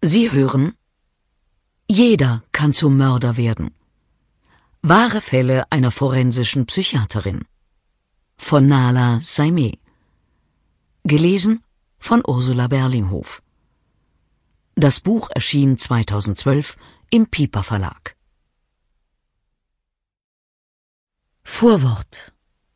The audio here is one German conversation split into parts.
Sie hören: Jeder kann zum Mörder werden. Wahre Fälle einer forensischen Psychiaterin von Nala Saimeh. Gelesen von Ursula Berlinghof. Das Buch erschien 2012 im Piper Verlag. Vorwort.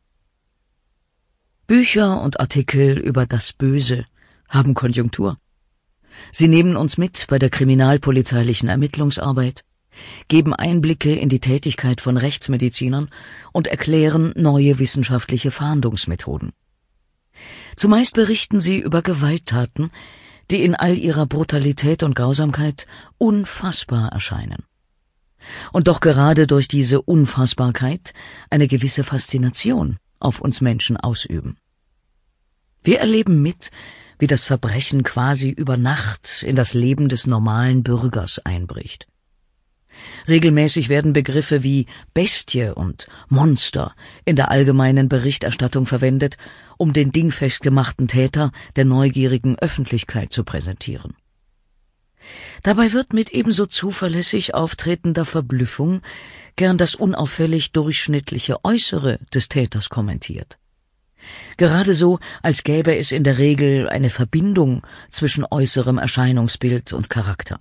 Bücher und Artikel über das Böse haben Konjunktur. Sie nehmen uns mit bei der kriminalpolizeilichen Ermittlungsarbeit, geben Einblicke in die Tätigkeit von Rechtsmedizinern und erklären neue wissenschaftliche Fahndungsmethoden. Zumeist berichten sie über Gewalttaten, die in all ihrer Brutalität und Grausamkeit unfassbar erscheinen. Und doch gerade durch diese Unfassbarkeit eine gewisse Faszination auf uns Menschen ausüben. Wir erleben mit, wie das Verbrechen quasi über Nacht in das Leben des normalen Bürgers einbricht. Regelmäßig werden Begriffe wie Bestie und Monster in der allgemeinen Berichterstattung verwendet, um den dingfest gemachten Täter der neugierigen Öffentlichkeit zu präsentieren. Dabei wird mit ebenso zuverlässig auftretender Verblüffung gern das unauffällig durchschnittliche Äußere des Täters kommentiert. Gerade so, als gäbe es in der Regel eine Verbindung zwischen äußerem Erscheinungsbild und Charakter.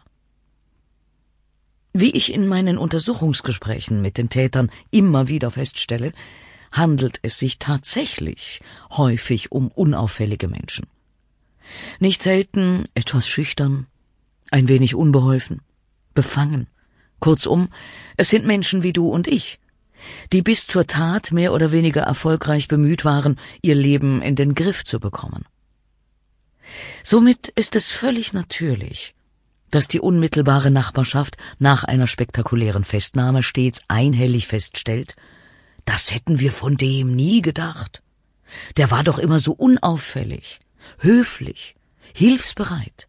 Wie ich in meinen Untersuchungsgesprächen mit den Tätern immer wieder feststelle, handelt es sich tatsächlich häufig um unauffällige Menschen. Nicht selten etwas schüchtern, ein wenig unbeholfen, befangen. Kurzum, es sind Menschen wie du und ich, die bis zur Tat mehr oder weniger erfolgreich bemüht waren, ihr Leben in den Griff zu bekommen. Somit ist es völlig natürlich, dass die unmittelbare Nachbarschaft nach einer spektakulären Festnahme stets einhellig feststellt: Das hätten wir von dem nie gedacht. Der war doch immer so unauffällig, höflich, hilfsbereit.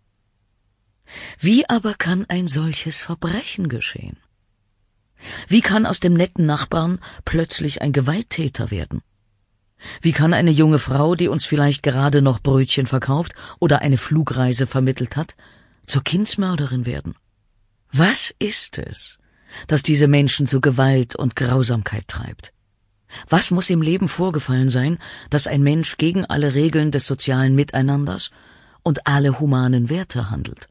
Wie aber kann ein solches Verbrechen geschehen? Wie kann aus dem netten Nachbarn plötzlich ein Gewalttäter werden? Wie kann eine junge Frau, die uns vielleicht gerade noch Brötchen verkauft oder eine Flugreise vermittelt hat, zur Kindsmörderin werden? Was ist es, das diese Menschen zu Gewalt und Grausamkeit treibt? Was muss im Leben vorgefallen sein, dass ein Mensch gegen alle Regeln des sozialen Miteinanders und alle humanen Werte handelt?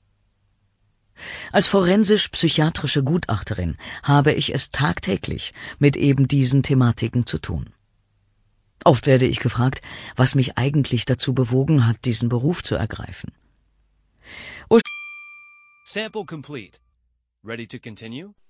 Als forensisch-psychiatrische Gutachterin habe ich es tagtäglich mit eben diesen Thematiken zu tun. Oft werde ich gefragt, was mich eigentlich dazu bewogen hat, diesen Beruf zu ergreifen. Sample complete. Ready to continue?